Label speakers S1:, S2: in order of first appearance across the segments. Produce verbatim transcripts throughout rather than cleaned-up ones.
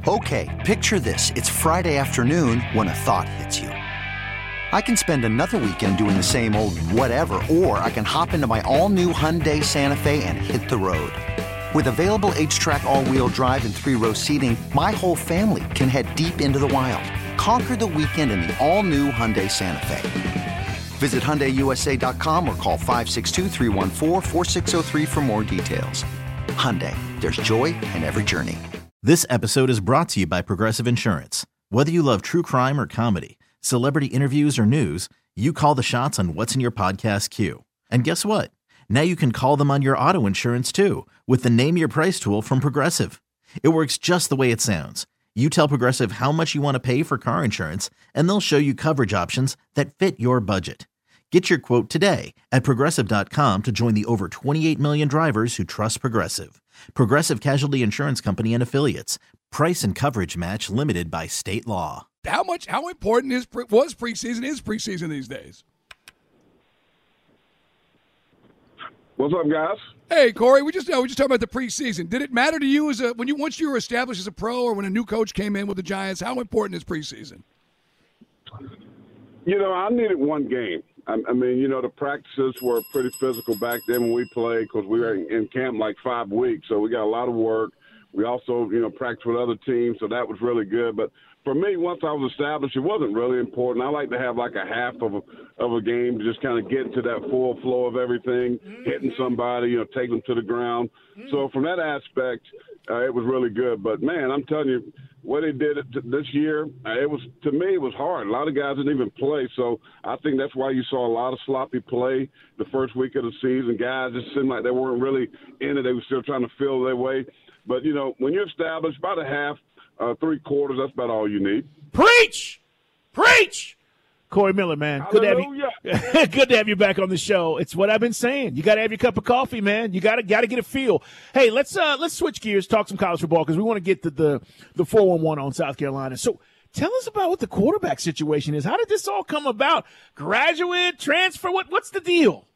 S1: Okay, picture this. It's Friday afternoon when a thought hits you. I can spend another weekend doing the same old whatever, or I can hop into my all-new Hyundai Santa Fe and hit the road. With available H-Track all-wheel drive and three-row seating, my whole family can head deep into the wild. Conquer the weekend in the all-new Hyundai Santa Fe. Visit Hyundai U S A dot com or call five six two, three one four, four six zero three for more details. Hyundai, there's joy in every journey.
S2: This episode is brought to you by Progressive Insurance. Whether you love true crime or comedy, celebrity interviews or news, you call the shots on what's in your podcast queue. And guess what? Now you can call them on your auto insurance too with the Name Your Price tool from Progressive. It works just the way it sounds. You tell Progressive how much you want to pay for car insurance, and they'll show you coverage options that fit your budget. Get your quote today at Progressive dot com to join the over twenty-eight million drivers who trust Progressive. Progressive Casualty Insurance Company and Affiliates. Price and coverage match limited by state law.
S3: How much? How important is was preseason? Is preseason these days?
S4: What's up, guys?
S3: Hey, Corey. We just uh, we just talking about the preseason. Did it matter to you as a when you once you were established as a pro, or when a new coach came in with the Giants? How important is preseason?
S4: You know, I needed one game. I, I mean, you know, the practices were pretty physical back then when we played because we were in, in camp like five weeks, so we got a lot of work. We also, you know, practiced with other teams, so that was really good. But for me, once I was established, it wasn't really important. I like to have like a half of a, of a game to just kind of get into that full flow of everything, mm-hmm. hitting somebody, you know, take them to the ground. Mm-hmm. So from that aspect, uh, it was really good. But, man, I'm telling you, what they did this year, uh, it was to me, it was hard. A lot of guys didn't even play. So I think that's why you saw a lot of sloppy play the first week of the season. Guys just seemed like they weren't really in it. They were still trying to feel their way. But, you know, when you're established, about a half, uh, three quarters, that's about all you need.
S5: Preach! Preach! Corey Miller, man. Good to, have you, good to have you back on the show. It's what I've been saying. You got to have your cup of coffee, man. You got to got to get a feel. Hey, let's uh, let's switch gears, talk some college football because we want to get to the the four one one on South Carolina. So tell us about what the quarterback situation is. How did this all come about? Graduate, transfer, what what's the deal?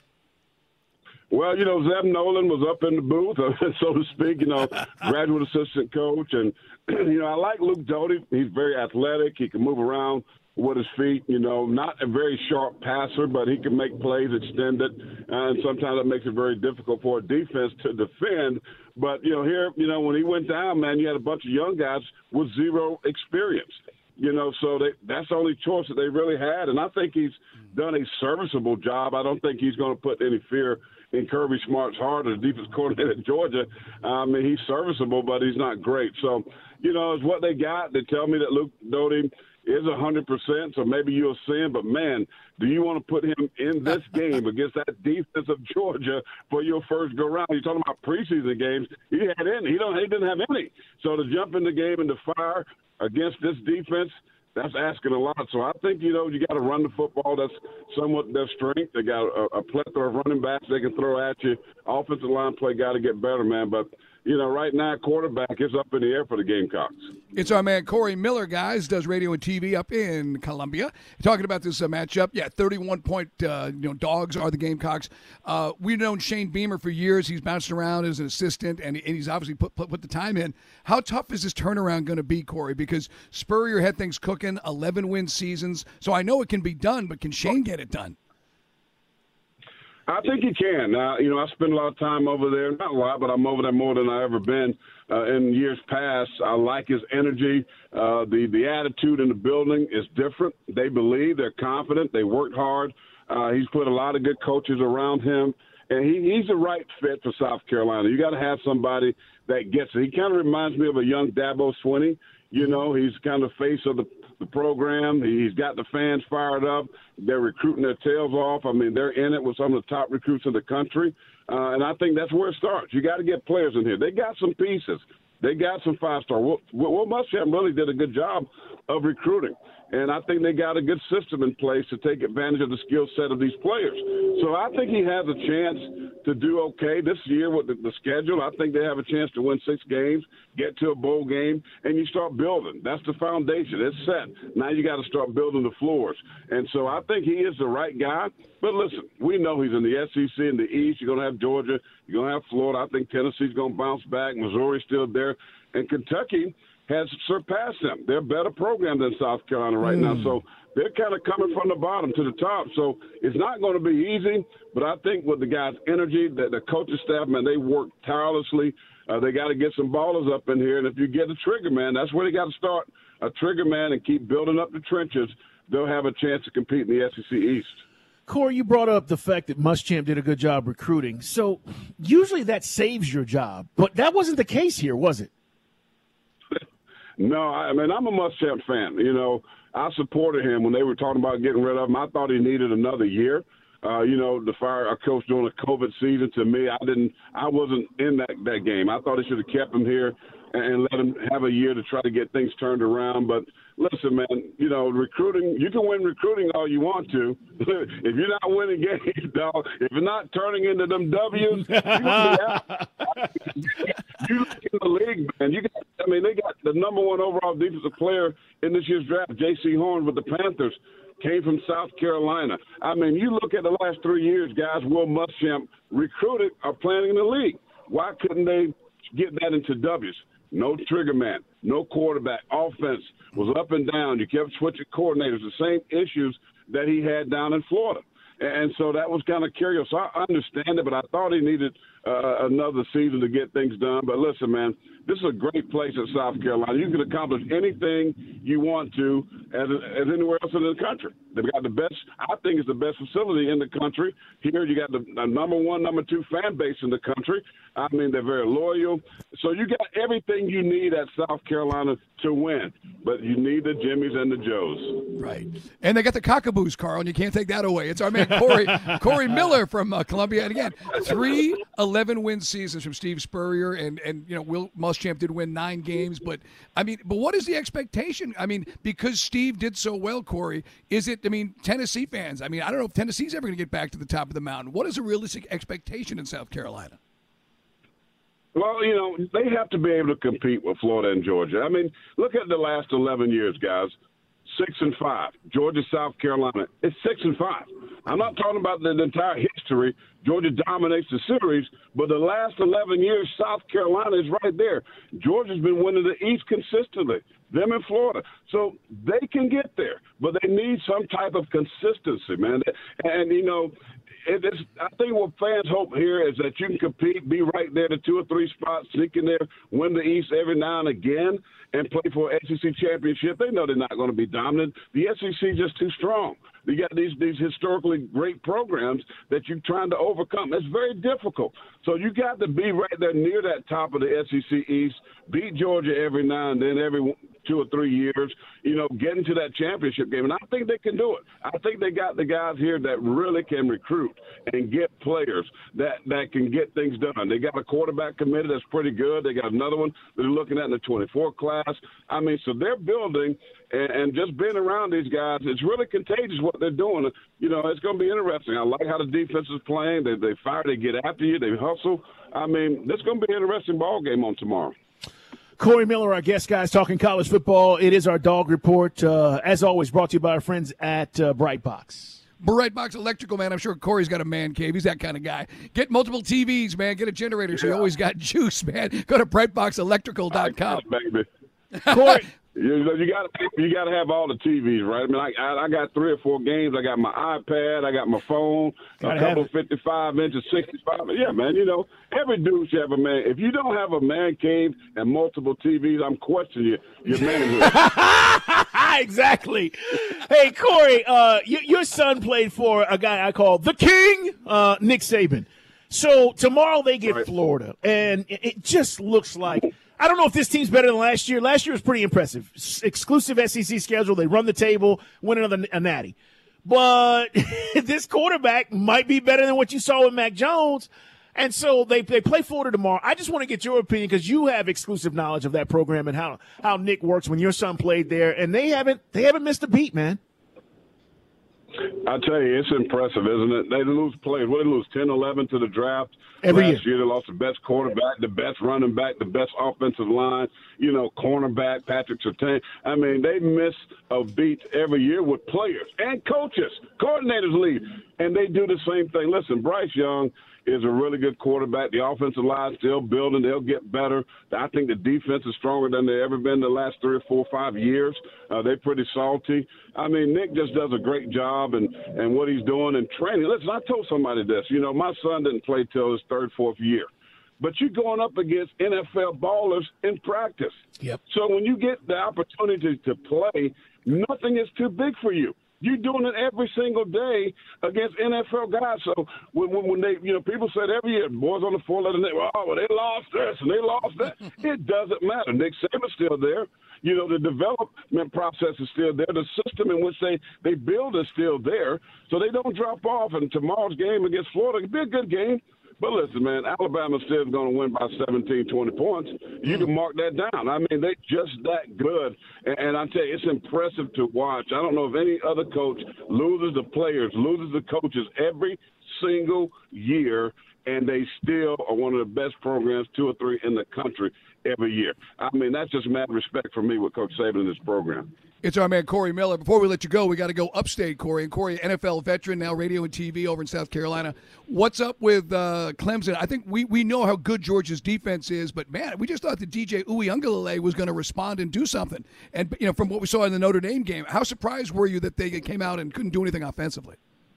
S4: Well, you know, Zeb Nolan was up in the booth, so to speak, you know, graduate assistant coach. And, you know, I like Luke Doty. He's very athletic. He can move around with his feet, you know, not a very sharp passer, but he can make plays, extend it, and sometimes that makes it very difficult for a defense to defend. But, you know, here, you know, when he went down, man, you had a bunch of young guys with zero experience. You know, so they, that's the only choice that they really had. And I think he's done a serviceable job. I don't think he's going to put any fear in Kirby Smart's heart, or the defense coordinator at Georgia. I mean, he's serviceable, but he's not great. So, you know, it's what they got. They tell me that Luke Doty is one hundred percent, so maybe you'll see him. But, man, do you want to put him in this game against that defense of Georgia for your first go-round? You're talking about preseason games. He had any. He, don't, he didn't have any. So to jump in the game and to fire against this defense, that's asking a lot. So I think, you know, you got to run the football. That's somewhat their strength. They got a, a plethora of running backs they can throw at you. Offensive line play got to get better, man. But, you know, right now, quarterback is up in the air for the Gamecocks.
S3: It's our man Corey Miller, guys, does radio and T V up in Columbia. Talking about this uh, matchup, yeah, thirty-one point uh, you know dogs are the Gamecocks. Uh, we've known Shane Beamer for years. He's bounced around as an assistant, and, and he's obviously put, put put the time in. How tough is this turnaround going to be, Corey? Because Spurrier had things cooking, eleven win seasons. So I know it can be done, but can Shane get it done?
S4: I think he can. Uh, you know, I spend a lot of time over there. Not a lot, but I'm over there more than I've ever been uh, in years past. I like his energy. Uh, the, the attitude in the building is different. They believe. They're confident. They worked hard. Uh, he's put a lot of good coaches around him. And he, he's the right fit for South Carolina. You got to have somebody that gets it. He kind of reminds me of a young Dabo Swinney. You know, he's kind of face of the, the program. He's got the fans fired up. They're recruiting their tails off. I mean, they're in it with some of the top recruits in the country. Uh, and I think that's where it starts. You got to get players in here. They got some pieces. They got some five-star. Will, Will Muschamp really did a good job of recruiting. And I think they got a good system in place to take advantage of the skill set of these players. So I think he has a chance to do okay this year with the, the schedule. I think they have a chance to win six games, get to a bowl game, and you start building. That's the foundation. It's set. Now you got to start building the floors. And so I think he is the right guy. But listen, we know he's in the S E C in the East. You're going to have Georgia. You're going to have Florida. I think Tennessee's going to bounce back. Missouri's still there. and Kentucky has surpassed them. They're a better program than South Carolina right
S5: mm.
S4: now. So they're kind of coming from the bottom to the top. So it's not going to be easy, but I think with the guys' energy, the, the coaching staff, man, they work tirelessly. Uh, they got to get some ballers up in here. And if you get a trigger man, that's where they got to start, a trigger man, and keep building up the trenches. They'll have a chance to compete in the S E C East.
S5: Corey, you brought up the fact that Muschamp did a good job recruiting. So usually that saves your job, but that wasn't the case here, was it?
S4: No, I mean, I'm a Muschamp fan. You know, I supported him when they were talking about getting rid of him. I thought he needed another year. Uh, you know, to fire a coach during a COVID season, to me, I didn't, I wasn't in that, that game. I thought he should have kept him here and let him have a year to try to get things turned around. But listen, man, you know, recruiting, you can win recruiting all you want to. If you're not winning games, dog, if you're not turning into them W's, you're going to be out. You look in the league, man. You got, I mean, they got the number one overall defensive player in this year's draft, J C Horn with the Panthers, came from South Carolina. I mean, you look at the last three years, guys, Will Muschamp recruited are playing in the league. Why couldn't they get that into W's? No trigger man, no quarterback. Offense was up and down. You kept switching coordinators, the same issues that he had down in Florida. And so that was kind of curious. So I understand it, but I thought he needed uh, another season to get things done. But listen, man, this is a great place at South Carolina. You can accomplish anything you want to as, as anywhere else in the country. They've got the best, I think it's the best facility in the country. Here you got the, the number one, number two fan base in the country. I mean, they're very loyal. So you got everything you need at South Carolina to win. But you need the Jimmies and the Joes.
S3: Right. And they got the cockaboos, Carl, and you can't take that away. It's our man Corey Corey Miller from uh, Columbia. And again, three eleven-win seasons from Steve Spurrier. And, and you know, Will Muschamp did win nine games. But, I mean, but what is the expectation? I mean, because Steve did so well, Corey, is it, I mean, Tennessee fans, I mean, I don't know if Tennessee's ever going to get back to the top of the mountain. What is a realistic expectation in South Carolina?
S4: Well, you know, they have to be able to compete with Florida and Georgia. I mean, look at the last eleven years, guys. Six and five. Georgia, South Carolina. It's six and five. I'm not talking about the entire history. Georgia dominates the series, but the last eleven years, South Carolina is right there. Georgia's been winning the East consistently. Them in Florida. So they can get there, but they need some type of consistency, man. And, you know, It is, I think what fans hope here is that you can compete, be right there to two or three spots, sneak in there, win the East every now and again, and play for an S E C championship. They know they're not going to be dominant. The S E C is just too strong. You got these these historically great programs that you're trying to overcome. It's very difficult. So you got to be right there near that top of the S E C East, beat Georgia every now and then, every two or three years, you know, get into that championship game. And I think they can do it. I think they got the guys here that really can recruit and get players that, that can get things done. They got a quarterback committed that's pretty good. They got another one that they're looking at in the twenty-four class. I mean, so they're building, and, and just being around these guys, it's really contagious what they're doing. You know, it's going to be interesting. I like how the defense is playing. They, they fire, they get after you, they hustle. I mean, this is going to be an interesting ball game on tomorrow.
S5: Corey Miller, our guest, guys, talking college football. It is our Dog Report, uh, as always, brought to you by our friends at uh, Brightbox.
S3: Brightbox Electrical, man. I'm sure Corey's got a man cave. He's that kind of guy. Get multiple T Vs, man. Get a generator so you always got juice, man. Go to brightbox electrical dot com.
S4: Baby.
S5: Corey.
S4: You know, you got you got to have all the T Vs, right? I mean, I, I, I got three or four games. I got my iPad, I got my phone,
S5: Gotta
S4: a couple of fifty-five inches, sixty-five. Yeah, man. You know, every dude should have a man. If you don't have a man cave and multiple T Vs, I'm questioning you, your manhood.
S5: Exactly. Hey, Corey, uh, y- your son played for a guy I call the King, uh, Nick Saban. So tomorrow they get right. Florida, and it, it just looks like. I don't know if this team's better than last year. Last year was pretty impressive. S- exclusive S E C schedule. They run the table, win another a natty. But this quarterback might be better than what you saw with Mac Jones. And so they, they play Florida tomorrow. I just want to get your opinion because you have exclusive knowledge of that program and how, how Nick works when your son played there. And they haven't they haven't missed a beat, man.
S4: I tell you, it's impressive, isn't it? They lose players. What, they lose ten, eleven to the draft?
S5: Every
S4: Last
S5: year.
S4: year, they lost the best quarterback, the best running back, the best offensive line, you know, cornerback, Patrick Surtain. I mean, they miss a beat every year with players and coaches. Coordinators leave, and they do the same thing. Listen, Bryce Young is a really good quarterback. The offensive line still building. They'll get better. I think the defense is stronger than they've ever been the last three or four or five years. Uh, they're pretty salty. I mean, Nick just does a great job and, and what he's doing in training. Listen, I told somebody this. You know, my son didn't play till his third, fourth year. But you're going up against N F L ballers in practice.
S5: Yep.
S4: So when you get the opportunity to play, nothing is too big for you. You're doing it every single day against N F L guys. So when, when, when they, you know, people said every year, boys on the four-letter name, oh, well, they lost this and they lost that. It doesn't matter. Nick Saban's still there. You know, the development process is still there. The system in which they, they build is still there. So they don't drop off. And tomorrow's game against Florida could be a good game. But listen, man, Alabama still is going to win by seventeen, twenty points. You can mark that down. I mean, they're just that good. And, and I tell you, it's impressive to watch. I don't know if any other coach loses the players, loses the coaches every single year, and they still are one of the best programs, two or three in the country every year. I mean, that's just mad respect for me with Coach Saban in this program.
S3: It's our man, Corey Miller. Before we let you go, we got to go upstate, Corey. And Corey, N F L veteran, now radio and T V over in South Carolina. What's up with uh, Clemson? I think we, we know how good Georgia's defense is, but, man, we just thought that D J Uiagalelei was going to respond and do something. And, you know, from what we saw in the Notre Dame game, how surprised were you that they came out and couldn't do anything offensively?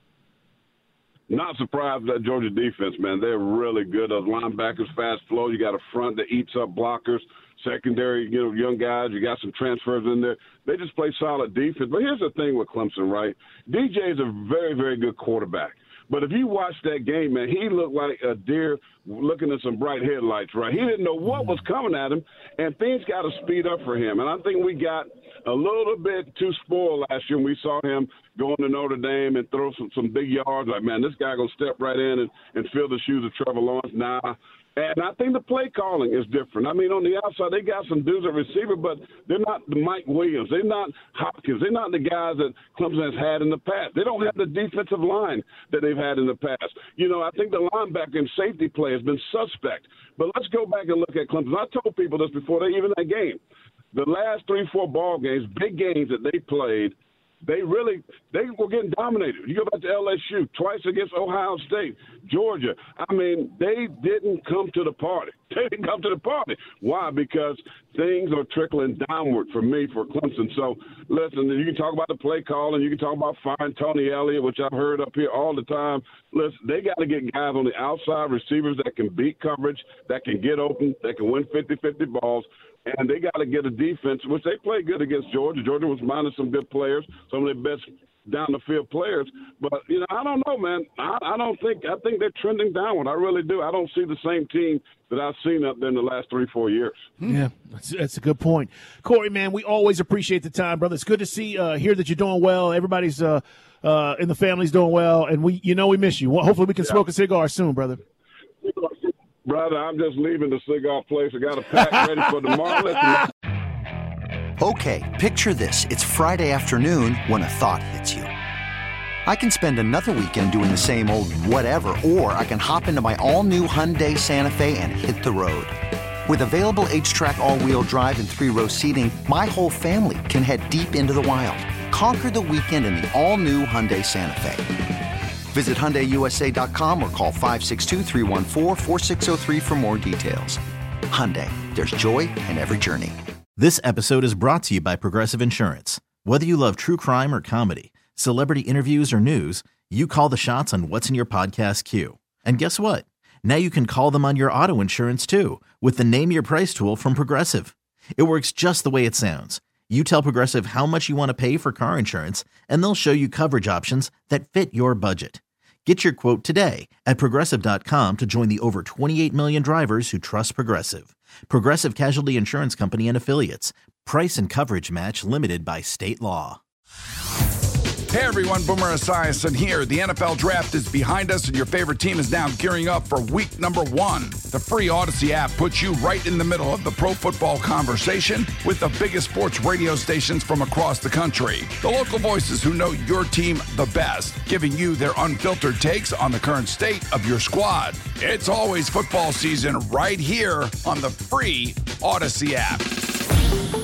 S4: Not surprised at Georgia defense, man. They're really good. Those linebackers, fast flow. You got a front that eats up blockers. Secondary, you know, young guys. You got some transfers in there. They just play solid defense. But here's the thing with Clemson, right? D J is a very, very good quarterback. But if you watch that game, man, he looked like a deer looking at some bright headlights, right? He didn't know what was coming at him, and things got to speed up for him. And I think we got a little bit too spoiled last year when we saw him going to Notre Dame and throw some, some big yards. Like, man, this guy going to step right in and, and fill the shoes of Trevor Lawrence. Nah. And I think the play calling is different. I mean, on the outside, they got some dudes at receiver, but they're not the Mike Williams. They're not Hopkins. They're not the guys that Clemson has had in the past. They don't have the defensive line that they've had in the past. You know, I think the linebacker and safety play has been suspect. But let's go back and look at Clemson. I told people this before they even that game. The last three, four ball games, big games that they played, they really they were getting dominated. You go back to L S U, twice against Ohio State, Georgia. I mean, they didn't come to the party. They didn't come to the party. Why? Because things are trickling downward for me, for Clemson. So, listen, you can talk about the play call, and you can talk about firing Tony Elliott, which I've heard up here all the time. Listen, they got to get guys on the outside, receivers that can beat coverage, that can get open, that can win fifty-fifty balls. And they got to get a defense, which they played good against Georgia. Georgia was minus some good players, some of their best down-the-field players. But, you know, I don't know, man. I, I don't think – I think they're trending downward. I really do. I don't see the same team that I've seen up there in the last three, four years.
S5: Yeah, that's, that's a good point. Corey, man, we always appreciate the time, brother. It's good to see, uh, hear that you're doing well. Everybody's uh, uh, in the family's doing well. And, we, you know, we miss you. Well, hopefully we can yeah. smoke a cigar soon, brother.
S4: Brother, I'm just leaving the cigar place. I got a pack ready for tomorrow.
S1: Okay, picture this. It's Friday afternoon when a thought hits you. I can spend another weekend doing the same old whatever, or I can hop into my all-new Hyundai Santa Fe and hit the road. With available H-Track all-wheel drive and three-row seating, my whole family can head deep into the wild. Conquer the weekend in the all-new Hyundai Santa Fe. Visit Hyundai U S A dot com or call five six two, three one four, four six zero three for more details. Hyundai, there's joy in every journey.
S2: This episode is brought to you by Progressive Insurance. Whether you love true crime or comedy, celebrity interviews or news, you call the shots on what's in your podcast queue. And guess what? Now you can call them on your auto insurance too with the Name Your Price tool from Progressive. It works just the way it sounds. You tell Progressive how much you want to pay for car insurance, and they'll show you coverage options that fit your budget. Get your quote today at Progressive dot com to join the over twenty-eight million drivers who trust Progressive. Progressive Casualty Insurance Company and Affiliates. Price and coverage match limited by state law.
S6: Hey everyone, Boomer Esiason here. The N F L Draft is behind us and your favorite team is now gearing up for week number one. The free Odyssey app puts you right in the middle of the pro football conversation with the biggest sports radio stations from across the country. The local voices who know your team the best, giving you their unfiltered takes on the current state of your squad. It's always football season right here on the free Odyssey app.